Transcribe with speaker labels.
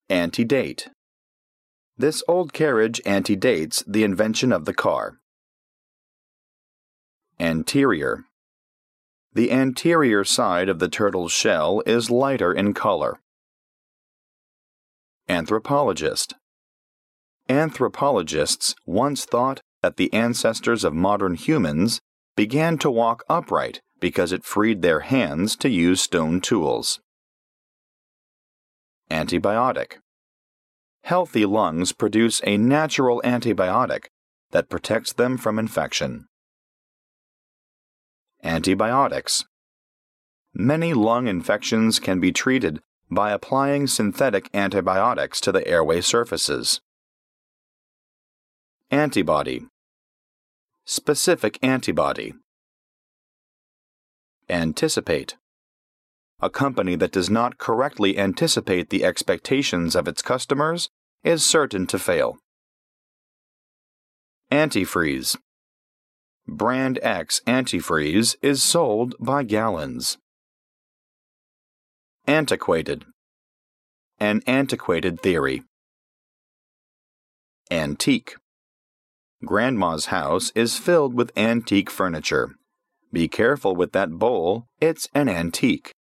Speaker 1: Antedate. This old carriage antedates the invention of the car. Anterior. The anterior side of the turtle's shell is lighter in color. Anthropologist. Anthropologists once thought that the ancestors of modern humans began to walk upright because it freed their hands to use stone tools. Antibiotic. Healthy lungs produce a natural antibiotic that protects them from infection. Antibiotics. Many lung infections can be treated by applying synthetic antibiotics to the airway surfaces. Antibody. Specific antibody. Anticipate. A company that does not correctly anticipate the expectations of its customers is certain to fail. Antifreeze. Brand X antifreeze is sold by gallons. Antiquated. An antiquated theory. Antique. Grandma's house is filled with antique furniture. Be careful with that bowl, it's an antique.